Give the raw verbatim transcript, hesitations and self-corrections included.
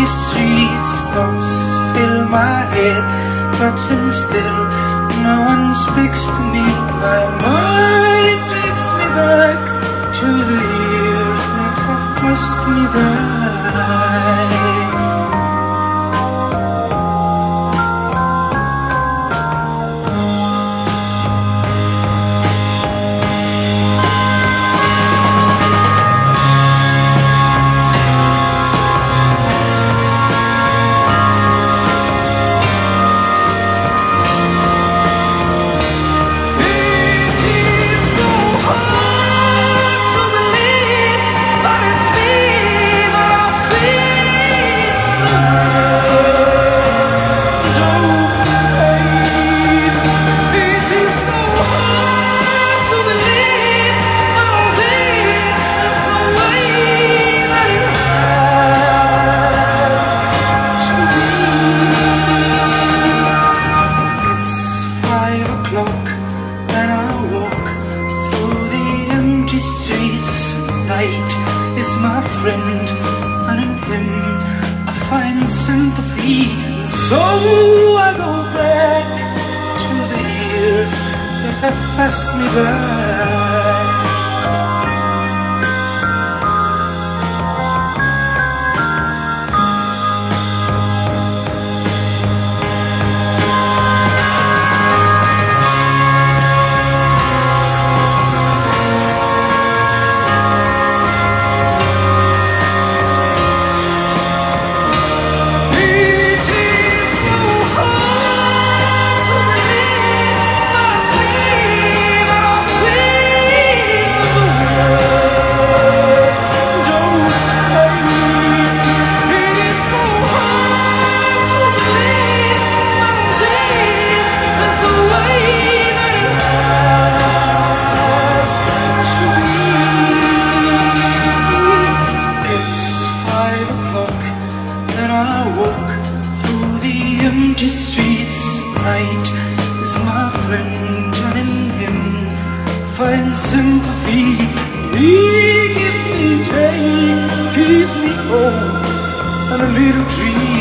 streets, thoughts fill my head, but then still no one speaks to me. My mind takes me back to the years that have passed me by. And I walk through the empty streets. Night is my friend, and in him I find sympathy. And so I go back to the years that have passed me by. Empty streets, night is my friend, and in him find sympathy. He gives me day, gives me hope, and a little dream.